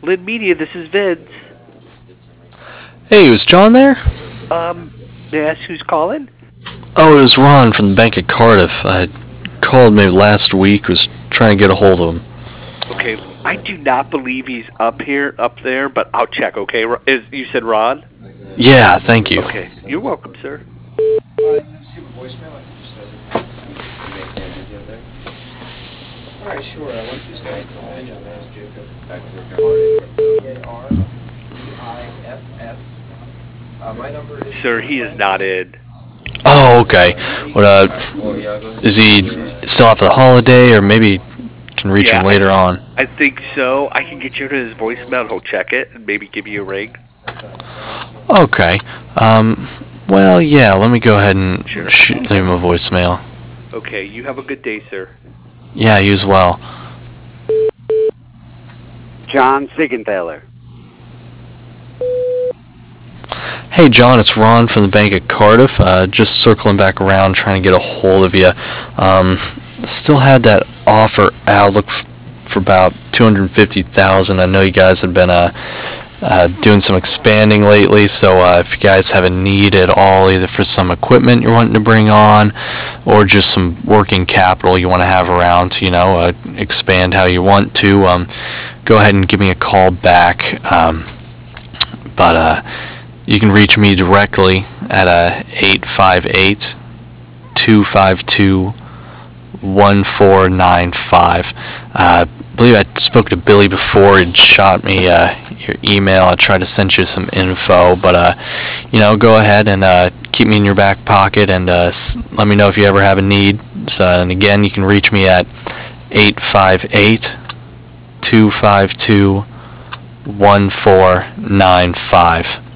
Lid Media, this is Vince. Hey, was John there? May I ask who's calling? Oh, it was Ron from the Bank of Cardiff. I called maybe last week, was trying to get a hold of him. Okay, I do not believe he's up there, but I'll check, okay? You said Ron? Yeah, thank you. Okay, you're welcome, sir. Alright, sure, I want this guy. John Mass Jacob. My number is... Sir, he is not in. Oh, okay. What, is he still out for the holiday, or maybe can reach him later on? I think so. I can get you to his voicemail, and he'll check it, and maybe give you a ring. Okay. Well, yeah, let me go ahead and leave him a voicemail. Okay, you have a good day, sir. Yeah, you as well. John Siegenthaler. Hey, John, it's Ron from the Bank of Cardiff. Just circling back around, trying to get a hold of you. Still had that offer out. Look for about $250,000. I know you guys have been doing some expanding lately, so if you guys have a need at all, either for some equipment you're wanting to bring on, or just some working capital you want to have around to, expand how you want to, go ahead and give me a call back. But you can reach me directly at 858-252-1495. I believe I spoke to Billy before. He'd shot me your email. I tried to send you some info, but go ahead and keep me in your back pocket, and let me know if you ever have a need. And again, you can reach me at 858-252-1495.